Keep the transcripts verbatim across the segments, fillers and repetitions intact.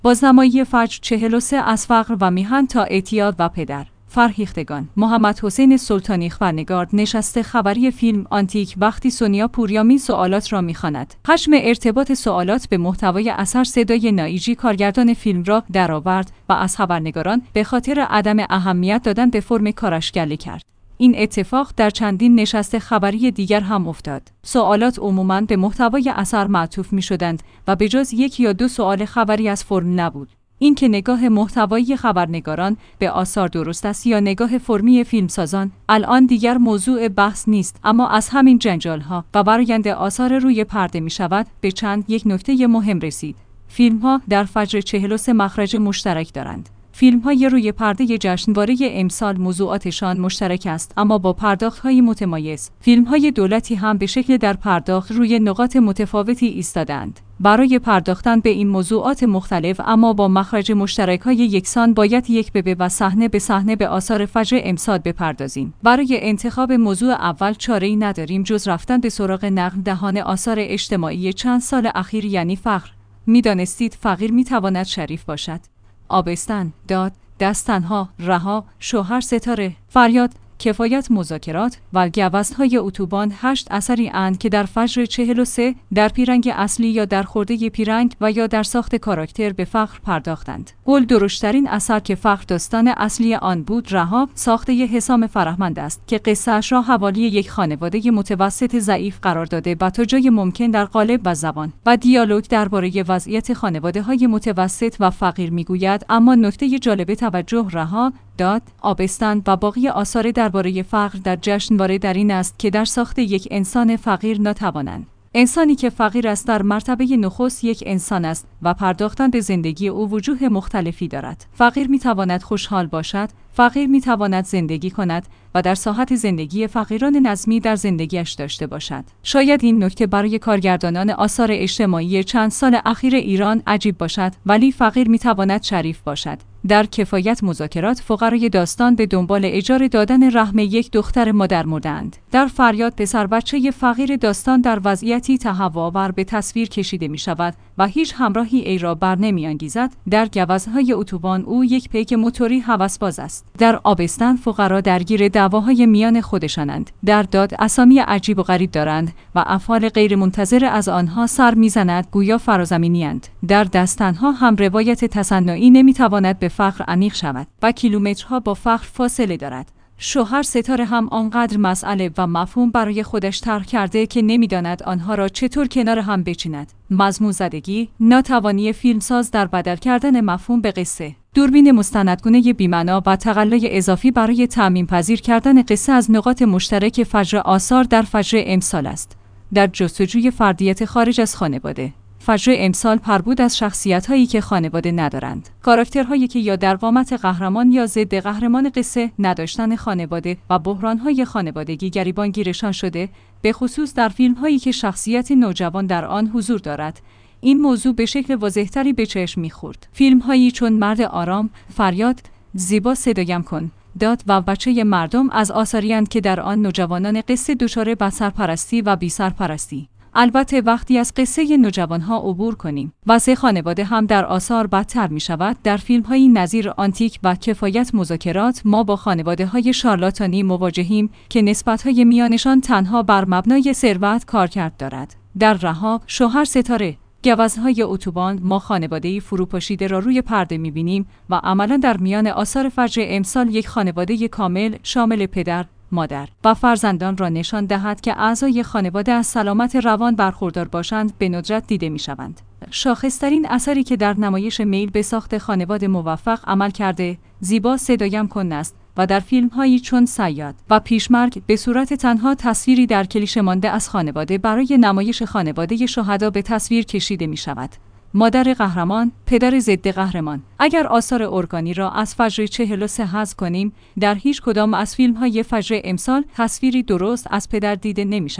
بازنمایی فجر چهل و سه از فقر و میهن تا اعتیاد و پدر. فرهیختگان. محمد حسین سلطانی خبرنگار نشست خبری فیلم آنتیک وقتی سونیا پوریامی سوالات را می‌خواند. حجم ارتباط سوالات به محتوای اثر صدای نایجی کارگردان فیلم را درآورد و از خبرنگاران به خاطر عدم اهمیت دادن به فرم کارش گله کرد. این اتفاق در چندین نشست خبری دیگر هم افتاد. سوالات عموماً به محتوای اثر معطوف می‌شدند و به جز یک یا دو سوال خبری از فرم نبود. این که نگاه محتوایی خبرنگاران به آثار درست است یا نگاه فرمی فیلمسازان الان دیگر موضوع بحث نیست، اما از همین جنجال‌ها و برآیند آثار روی پرده می‌شود به چند یک نکته مهم رسید. فیلم‌ها در فجر چهل و سه مخرج مشترک دارند. فیلم‌های روی پرده جشنواره امسال موضوعاتشان مشترک است، اما با پرداخت‌های متمایز. فیلم‌های دولتی هم به شکل در پرداخت روی نقاط متفاوتی ایستادند. برای پرداختن به این موضوعات مختلف اما با مخرج مشترک‌های یکسان باید یک به به و صحنه به صحنه به آثار فجر امسال بپردازیم. برای انتخاب موضوع اول چاره‌ای نداریم جز رفتن به سراغ نقل دهان آثار اجتماعی چند سال اخیر، یعنی فقر. می‌دانستید فقیر می‌تواند شریف باشد؟ آبستن، داد، دست تنها، رها، شوهر ستاره، فریاد، کفایت، مذاکرات و گوزن‌های اتوبان هشت اثری اند که در فجر چهل و سه در پیرنگ اصلی یا در خورده پیرنگ و یا در ساخت کاراکتر به فقر پرداختند. گل درشترین اثر که فقر داستان اصلی آن بود رها ساخته ی حسام فرهمند است که قصه‌اش را حوالی یک خانواده متوسط ضعیف قرار داده و تا جای ممکن در قالب و زبان و دیالوگ درباره وضعیت خانواده‌های متوسط و فقیر میگوید. اما نکته جالب توجه رها، داد، آبستن و باقی آثار درباره فقر در جشنواره در این است که در ساخت یک انسان فقیر ناتوانند. انسانی که فقیر است در مرتبه نخست یک انسان است و پرداختن به زندگی او وجوه مختلفی دارد. فقیر میتواند خوشحال باشد، فقیر میتواند زندگی کند و در ساحت زندگی فقیران نظمی در زندگیش داشته باشد. شاید این نکته برای کارگردانان آثار اجتماعی چند سال اخیر ایران عجیب باشد، ولی فقیر میتواند شریف باشد. در کفایت مذاکرات فقرای داستان به دنبال اجاره دادن رحم یک دختر مادر مردند. در فریاد پسر بچه فقیر داستان در وضعیتی تهوع‌آور به تصویر کشیده می شود و هیچ همراهی ای را بر نمی انگیزد. در گوزن‌های اتوبان او یک پیک موتوری هوسباز است. در آبستن فقرا درگیر دعواهای میان خودشانند. در داد اسامی عجیب و غریب دارند و افعال غیر منتظره از آنها سر میزند گویا فرازمینی‌اند. در دستنها هم روایت تصنعی نمیتواند به فقر عمیق شود و کیلومترها با فقر فاصله دارد. شوهر ستاره هم آنقدر مسئله و مفهوم برای خودش طرح کرده که نمیداند آنها را چطور کنار هم بچیند. مضمون زدگی، ناتوانی فیلمساز در بدل کردن مفهوم به قصه، دوربین مستندگونه بی‌معنا و تقلای اضافی برای تعمیم پذیر کردن قصه از نقاط مشترک فجر آثار در فجر امسال است. در جستجوی فردیت خارج از خانواده. فجر امسال پربود از شخصیت‌هایی که خانواده ندارند. کاراکترهایی که یا در قامت قهرمان یا ضد قهرمان قصه، نداشتن خانواده و بحران‌های خانوادگی گریبانگیرشان شده، به خصوص در فیلم‌هایی که شخصیت نوجوان در آن حضور دارد. این موضوع به شکل واضح‌تری به چشم می‌خورد. فیلم‌هایی چون مرد آرام، فریاد، زیبا صدایم کن، داد و بچه مردم از آثاری‌اند که در آن نوجوانان قصه دچار بصرپرستی و بی‌سرپرستی. البته وقتی از قصه نوجوانها عبور کنیم، وضع خانواده هم در آثار بدتر می شود. در فیلم‌های نظیر آنتیک و کفایت مذاکرات ما با خانواده‌های شارلاتانی مواجهیم که نسبت‌های میانشان تنها بر مبنای ثروت کارکرد دارد. در رها، شوهر ستاره، گوزن‌های اتوبان ما خانواده‌ای فروپاشیده را روی پرده می‌بینیم و عملاً در میان آثار فجر امسال یک خانواده کامل شامل پدر، مادر و فرزندان را نشان دهد که اعضای خانواده از سلامت روان برخوردار باشند به ندرت دیده می‌شوند. شاخص‌ترین اثری که در نمایش میل به ساخت خانواده موفق عمل کرده، زیبا صدایم کن است و در فیلم‌هایی چون صیاد و پیشمرگ به صورت تنها تصویری در کلیشه مانده از خانواده برای نمایش خانواده شهدا به تصویر کشیده می‌شود. مادر قهرمان، پدر ضد قهرمان. اگر آثار ارگانی را از فجر چهل و سه حذف کنیم، در هیچ کدام از فیلم‌های فجر امسال تصویری درست از پدر دیده نمی‌شود.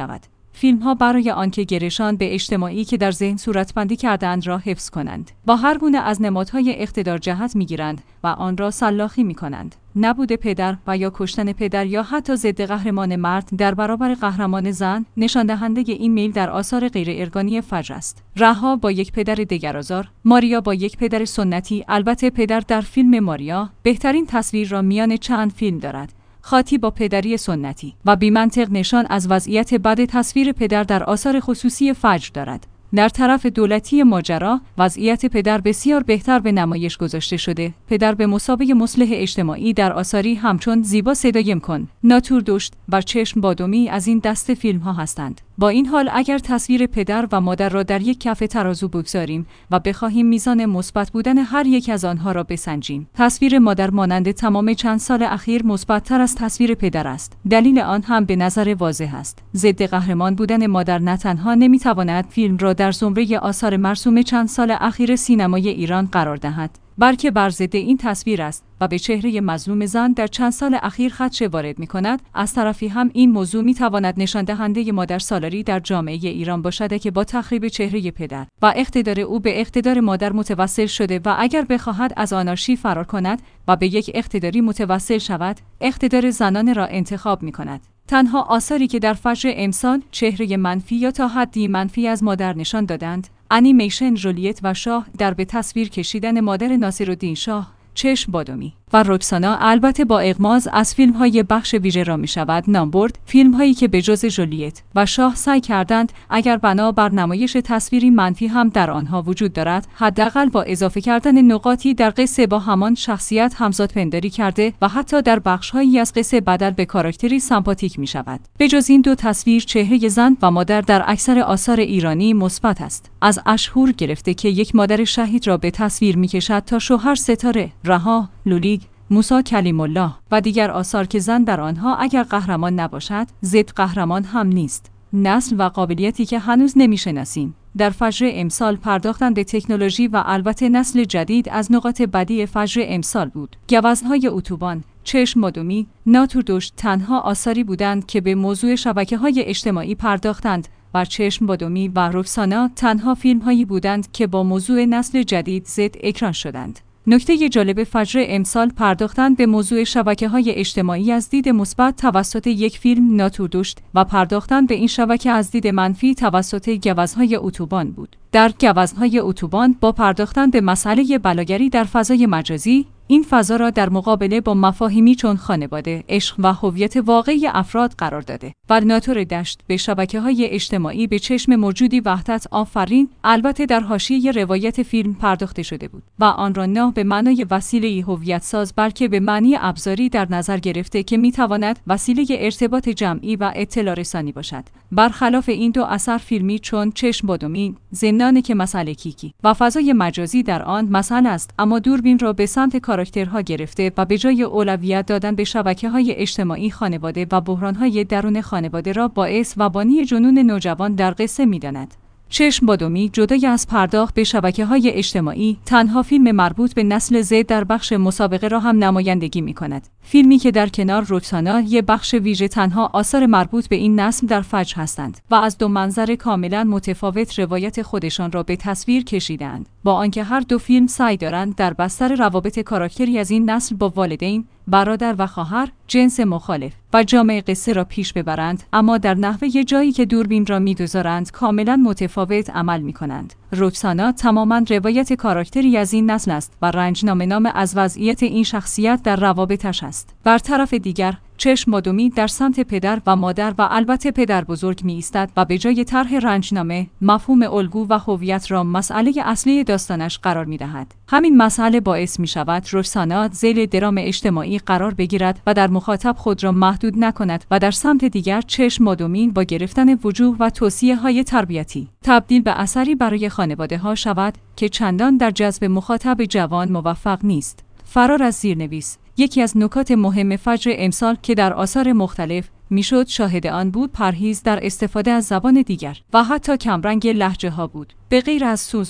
فیلم‌ها برای آنکه گرشان به اجتماعی که در ذهن صورتبندی کردند را حفظ کنند. با هر گونه از نمادهای اقتدار جهت می‌گیرند و آن را سلاخی می‌کنند. نبود پدر و یا کشتن پدر یا حتی ضد قهرمان مرد در برابر قهرمان زن نشان دهنده این میل در آثار غیر ارگانی فجر است. رها با یک پدر دگرآزار، ماریا با یک پدر سنتی. البته پدر در فیلم ماریا بهترین تصویر را میان چند فیلم دارد. خاطی با پدری سنتی و بی‌منطق نشان از وضعیت بد تصویر پدر در آثار خصوصی فجر دارد. در طرف دولتی ماجرا وضعیت پدر بسیار بهتر به نمایش گذاشته شده. پدر به مثابه مصلح اجتماعی در آثاری همچون زیبا صدایم کن، ناتوردشت و چشم بادومی از این دست فیلم ها هستند. با این حال اگر تصویر پدر و مادر را در یک کف ترازو بگذاریم و بخواهیم میزان مثبت بودن هر یک از آنها را بسنجیم، تصویر مادر مانند تمام چند سال اخیر مثبت‌تر از تصویر پدر است. دلیل آن هم به نظر واضح است. ضد قهرمان بودن مادر نه تنها نمیتواند فیلم را در زمره آثار مرسوم چند سال اخیر سینمای ایران قرار دهد، بلکه بر ضد این تصویر است و به چهره مظلوم زن در چند سال اخیر خدشه وارد می‌کند. از طرفی هم این موضوع می‌تواند نشان دهنده مادر سالاری در جامعه ایران باشد که با تخریب چهره پدر و اقتدار او به اقتدار مادر متوسل شده و اگر بخواهد از آنارشی فرار کند و به یک اقتداری متوسل شود، اقتدار زنانه را انتخاب می‌کند. تنها آثاری که در فجر امسال چهره منفی یا تا حدی منفی از مادر نشان دادند، انیمیشن جولیت و شاه در به تصویر کشیدن مادر ناصرالدین شاه، چشم بادومی و رکسانا. البته با اغماض از فیلم های بخش ویژه را می شود نام برد. فیلم هایی که به جز جولیت و شاه سعی کردند اگر بنا بر نمایش تصویری منفی هم در آنها وجود دارد، حداقل با اضافه کردن نقاطی در قصه با همان شخصیت همزاد پنداری کرده و حتی در بخش هایی از قصه بدل به کاراکتری سمپاتیک می شود. به جز این دو تصویر، چهره زن و مادر در اکثر آثار ایرانی مثبت است. از اشهور گرفته که یک مادر شهید را به تصویر می کشد تا شوهر ستاره، رها، لولیگ، موسی کلیم الله و دیگر آثار که زن در آنها اگر قهرمان نباشد، ضد قهرمان هم نیست. نسل و قابلیتی که هنوز نمی‌شناسیم. در فجر امسال پرداختن به تکنولوژی و البته نسل جدید از نقاط بدی فجر امسال بود. گوزن‌های اتوبان، چشم بادومی، ناتوردشت تنها آثاری بودند که به موضوع شبکه‌های اجتماعی پرداختند و چشم بادومی و رکسانا تنها فیلم‌هایی بودند که با موضوع نسل جدید ضد اکران شدند. نکته جالب فجر امسال پرداختن به موضوع شبکه‌های اجتماعی از دید مثبت توسط یک فیلم ناتوردشت و پرداختن به این شبکه از دید منفی توسط گوزن‌های اتوبان بود. در گوزن‌های اتوبان با پرداختن به مسئله بلاگری در فضای مجازی، این فضا را در مقابله با مفاهیمی چون خانواده، عشق و هویت واقعی افراد قرار داده و ناتوردشت به شبکه‌های اجتماعی به چشم موجودی وحدت آفرین، البته در حاشیه روایت فیلم پرداخته شده بود و آن را نه به معنای وسیله هویت ساز بلکه به معنی ابزاری در نظر گرفته که میتواند وسیله ارتباط جمعی و اطلاع رسانی باشد. برخلاف این دو اثر فیلمی چون چشم بادومی، زندان که مسئله کیکی و فضای مجازی در آن مسئله است، اما دوربین را به سمت کاراکترها گرفته و به جای اولویت دادن به شبکه‌های اجتماعی خانواده و بحران‌های درون خانواده را باعث و بانی جنون نوجوان در قصه می‌داند. چشم بادومی جدای از پرداخت به شبکه‌های اجتماعی، تنها فیلم مربوط به نسل زد در بخش مسابقه را هم نمایندگی می‌کند. فیلمی که در کنار رکسانا یک بخش ویژه تنها آثار مربوط به این نسل در فجر هستند و از دو منظر کاملا متفاوت روایت خودشان را به تصویر کشیدند. با آنکه هر دو فیلم سعی دارند در بستر روابط کاراکتری از این نسل با والدین، برادر و خواهر، جنس مخالف و جامعه قصه را پیش ببرند، اما در نحوه جایی که دوربین را می‌گذارند کاملا متفاوت عمل می‌کنند. رکسانا تماما روایت کاراکتری از این نسل است و رنجنامه نام از وضعیت این شخصیت در روابطش است. بر طرف دیگر، چشم بادومی در سمت پدر و مادر و البته پدر بزرگ می ایستد و به جای طرح رنجنامه، مفهوم الگو و هویت را مسئله اصلی داستانش قرار می دهد. همین مسئله باعث می شود رکسانا ذیل درام اجتماعی قرار بگیرد و در مخاطب خود را محدود نکند و در سمت دیگر چشم بادومی با گرفتن وجوه و توصیه های تربیتی تبدیل به اثری برای خانواده ها شود که چندان در جذب مخاطب جوان موفق نیست. فرار از زیرنویس یکی از نکات مهم فجر امسال که در آثار مختلف میشد شاهد آن بود، پرهیز در استفاده از زبان دیگر و حتی کمرنگ لهجه ها بود. به غیر از سوسوز،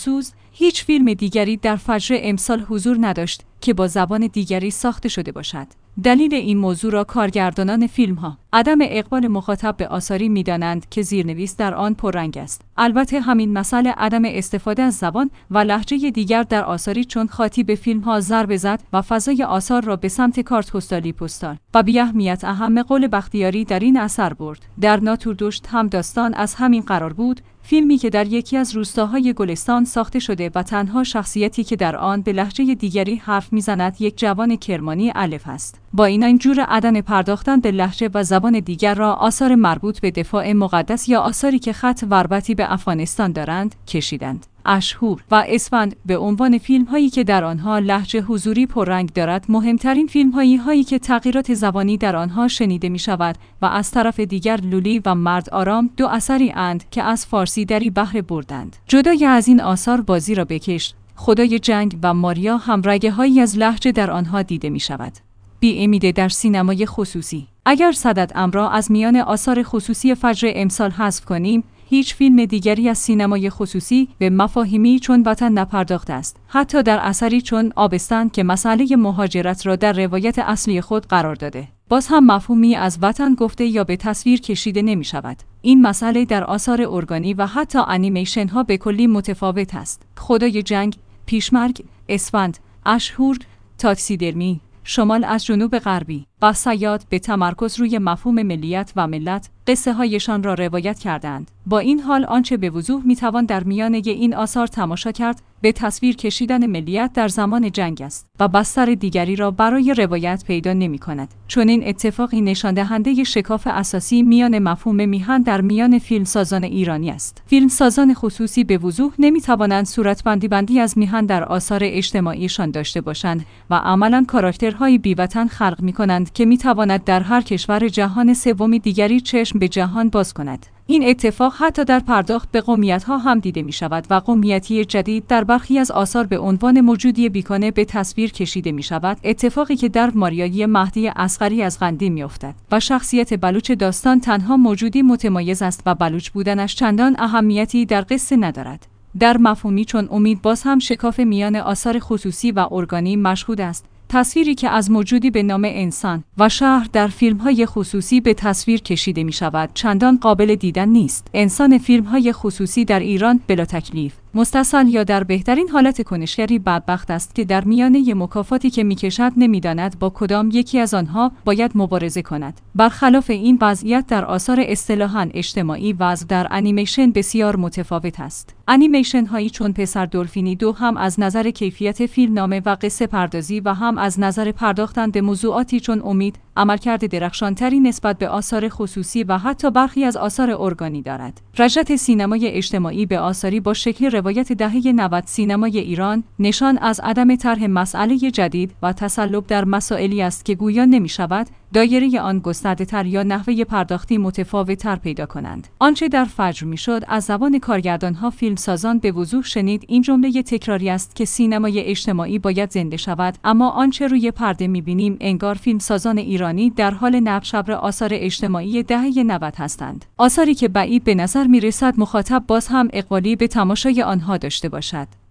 هیچ فیلم دیگری در فجر امسال حضور نداشت که با زبان دیگری ساخته شده باشد. دلیل این موضوع را کارگردانان فیلم‌ها عدم اقبال مخاطب به آثاری می‌دانند که زیرنویس در آن پررنگ است. البته همین مسئله عدم استفاده از زبان و لهجه دیگر در آثاری چون خاطی به فیلم‌ها ضربه زد و فضای آثار را به سمت کارت پستالی پستال و بی‌اهمیت اهم قول بختیاری در این اثر برد. در ناتوردشت هم داستان از همین قرار بود، فیلمی که در یکی از روستاهای گلستان ساخته شده و تنها شخصیتی که در آن به لهجه دیگری حرف می‌زند یک جوان کرمانی الف است. با این اینجور عدم پرداختن به لهجه و زبان دیگر را آثار مربوط به دفاع مقدس یا آثاری که خط و ربطی به افغانستان دارند کشیدند. اشهور و اسفند به عنوان فیلم‌هایی که در آنها لهجه حضوری پررنگ دارد، مهمترین فیلم‌هایی هایی که تغییرات زبانی در آنها شنیده می‌شود و از طرف دیگر لولی و مرد آرام دو اثری اند که از فارسی دری بهره بردند. جدای از این آثار بازی را بکش، خدای جنگ و ماریا هم رگه‌هایی از لهجه در آنها دیده می‌شود. بی امیده در سینمای خصوصی. اگر صدد امر از میان آثار خصوصی فجر امسال حذف کنیم، هیچ فیلم دیگری از سینمای خصوصی به مفاهیمی چون وطن نپرداخته است. حتی در اثری چون آبستن که مسئله مهاجرت را در روایت اصلی خود قرار داده، باز هم مفهومی از وطن گفته یا به تصویر کشیده نمی شود. این مسئله در آثار ارگانی و حتی انیمیشن ها به کلی متفاوت است. خدای جنگ، پیشمرگ، اسفند، اشهور، تاکسیدرمی، شمال از جنوب غربی و صیاد به تمرکز روی مفهوم ملیت و ملت قصه هایشان را روایت کردند. با این حال آنچه به وضوح میتوان در میانه این آثار تماشا کرد به تصویر کشیدن ملیت در زمان جنگ است و بستر دیگری را برای روایت پیدا نمی کند. چون این اتفاقی نشان دهنده شکاف اساسی میان مفهوم میهن در میان فیلمسازان ایرانی است. فیلمسازان خصوصی به وضوح نمی توانند صورتبندی بندی از میهن در آثار اجتماعیشان داشته باشند و عملاً کاراکترهای بی‌وطن خلق می کنند که می تواند در هر کشور جهان سومی دیگری چشم به جهان باز کند. این اتفاق حتی در پرداخت به قومیت‌ها هم دیده می شود و قومیتی جدید در برخی از آثار به عنوان موجودی بیگانه به تصویر کشیده می شود، اتفاقی که در ماریای مهدی اصغری از قندی می افتد و شخصیت بلوچ داستان تنها موجودی متمایز است و بلوچ بودنش چندان اهمیتی در قصه ندارد. در مفهومی چون امید باز هم شکاف میان آثار خصوصی و ارگانی مشهود است. تصویری که از موجودی به نام انسان و شهر در فیلم‌های خصوصی به تصویر کشیده می‌شود چندان قابل دیدن نیست. انسان فیلم‌های خصوصی در ایران بلا تکلیف، مستصل یا در بهترین حالت کنشگری بدبخت است که در میانه مکافاتی که می‌کشد نمی‌داند با کدام یکی از آنها باید مبارزه کند. برخلاف این وضعیت در آثار اصطلاحاً اجتماعی وضع در انیمیشن بسیار متفاوت است. انیمیشن هایی چون پسر دلفینی دو هم از نظر کیفیت فیلمنامه و قصه پردازی و هم از نظر پرداختن به موضوعاتی چون امید، عملکرد درخشانتری نسبت به آثار خصوصی و حتی برخی از آثار ارگانی دارد. رجعت سینمای اجتماعی به آثاری با شکل روایت دهه نود سینمای ایران نشان از عدم طرح مسئله جدید و تسلب در مسائلی است که گویا نمی شود دایره آن گسترده‌تر یا نحوه پرداختی متفاوت‌تر پیدا کنند. آنچه در فجر میشد از زبان کارگردان‌ها فیلمسازان به وضوح شنید این جمله تکراری است که سینمای اجتماعی باید زنده شود، اما آنچه روی پرده می‌بینیم انگار فیلمسازان ایرانی در حال نبش‌آور آثار اجتماعی دهه نود هستند. آثاری که بعید به نظر می‌رسد مخاطب باز هم اقبالی به تماشای آنها داشته باشد.